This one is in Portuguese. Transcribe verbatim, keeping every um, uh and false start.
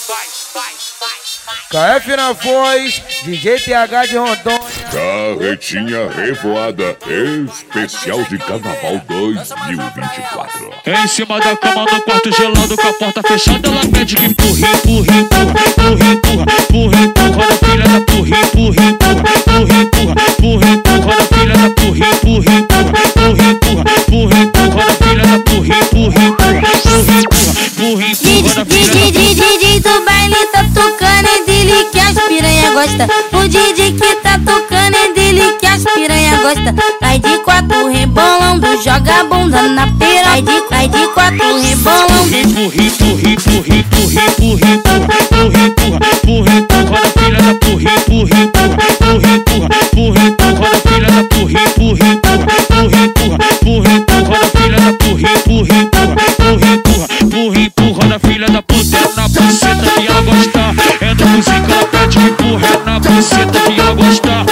K F na voz, D J T H de Rondônia. Carretinha revoada, especial de Carnaval dois mil e vinte e quatro. Em cima da cama no quarto gelado, com a porta fechada, ela pede que empurre, empurre, empurra, empurre, empurra, empurre, empurra, da filha da empurre, empurre, empurra, empurre, empurra, empurre, empurra, da filha da empurre, empurre, empurra, empurre, empurra, empurre, empurra, da filha da empurre, empurre, empurra, empurre, empurra, empurre, empurra, da filha da D J do baile tá tocando, é dele que as piranha gosta. O D J que tá tocando, é dele que as piranha gosta. Vai de quatro rebolando, joga a bunda na pera. Vai de, vai de quatro rebolando. Empurre, empurre, empurre, empurre, empurre, empurre, empurra, empurre, empurra, da filha da empurre, empurre, empurra, empurre, empurra, empurre, empurra, da filha da empurre, empurre, empurra, empurre, empurra, empurre, empurra, da filha da empurre, empurre, empurra, empurre, empurra, empurre, empurra, da filha da puta. É na buceta que ela gosta, é na música ela pede que empurra, é na buceta que ela gosta,